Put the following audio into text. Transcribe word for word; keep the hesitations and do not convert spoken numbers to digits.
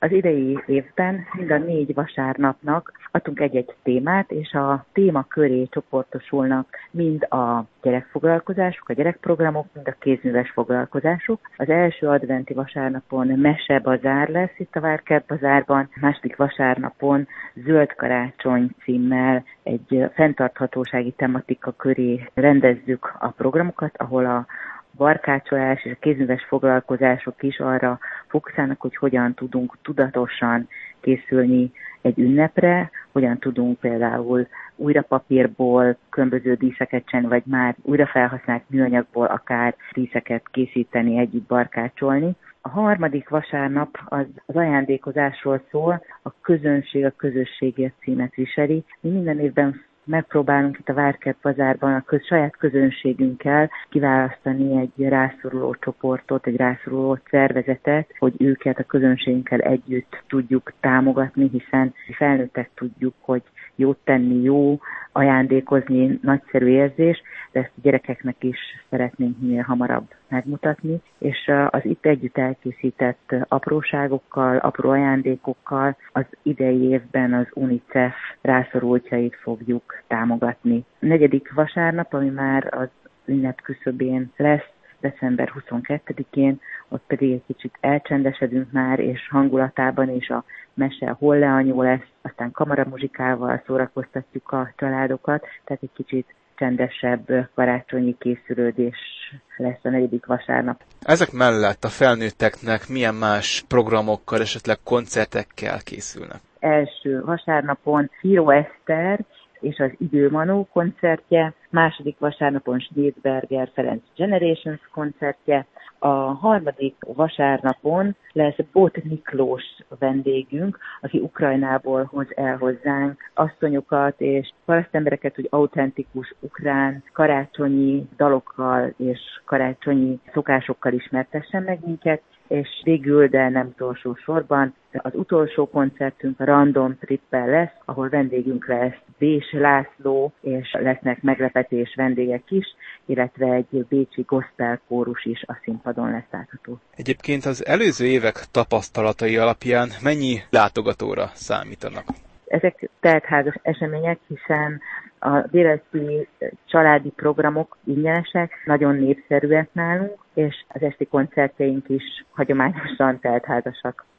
Az idei évben mind a négy vasárnapnak adtunk egy-egy témát, és a téma köré csoportosulnak mind a gyerekfoglalkozások, a gyerekprogramok, mind a kézműves foglalkozások. Az első adventi vasárnapon mesebazár lesz itt a Várkert Bazárban, a második vasárnapon Zöld karácsony címmel egy fenntarthatósági tematika köré rendezzük a programokat, ahol a barkácsolás és a kézműves foglalkozások is arra fókuszálnak, hogy hogyan tudunk tudatosan készülni egy ünnepre, hogyan tudunk például újra papírból különböző díszeket csinálni, vagy már újra felhasznált műanyagból akár díszeket készíteni, együtt barkácsolni. A harmadik vasárnap az, az ajándékozásról szól, a közönség a közösségért címet viseli. Mi minden évben megpróbálunk itt a Várkert Bazárban a köz, saját közönségünkkel kiválasztani egy rászoruló csoportot, egy rászoruló szervezetet, hogy őket a közönségünkkel együtt tudjuk támogatni, hiszen felnőttek tudjuk, hogy jót tenni jó, ajándékozni nagyszerű érzés, de ezt a gyerekeknek is szeretnénk minél hamarabb megmutatni, és az itt együtt elkészített apróságokkal, apró ajándékokkal az idei évben az UNICEF rászorultjait fogjuk támogatni. A negyedik vasárnap, ami már az ünnep küszöbén lesz, december huszonkettedikén, ott pedig egy kicsit elcsendesedünk már, és hangulatában is a mese a Holleanyó lesz, aztán kamaramuzsikával szórakoztatjuk a családokat, tehát egy kicsit csendesebb karácsonyi készülődés lesz a negyedik vasárnap. Ezek mellett a felnőtteknek milyen más programokkal, esetleg koncertekkel készülnek? Első vasárnapon Híró Eszter és az Időmanó koncertje, második vasárnapon Schneeberger Ferenc Generations koncertje, a harmadik vasárnapon lesz Bot Miklós vendégünk, aki Ukrajnából hoz el hozzánk asszonyokat és parasztembereket, hogy autentikus ukrán karácsonyi dalokkal és karácsonyi szokásokkal ismertessen meg minket, és végül, de nem utolsó sorban, az utolsó koncertünk a Random Trippel lesz, ahol vendégünk lesz Bés László, és lesznek meglepetés vendégek is, illetve egy bécsi gospel kórus is a színpadon lesz látható. Egyébként az előző évek tapasztalatai alapján mennyi látogatóra számítanak? Ezek teltházas események, hiszen a délelőtti családi programok ingyenesek, nagyon népszerűek nálunk, és az esti koncertjeink is hagyományosan teltházasak.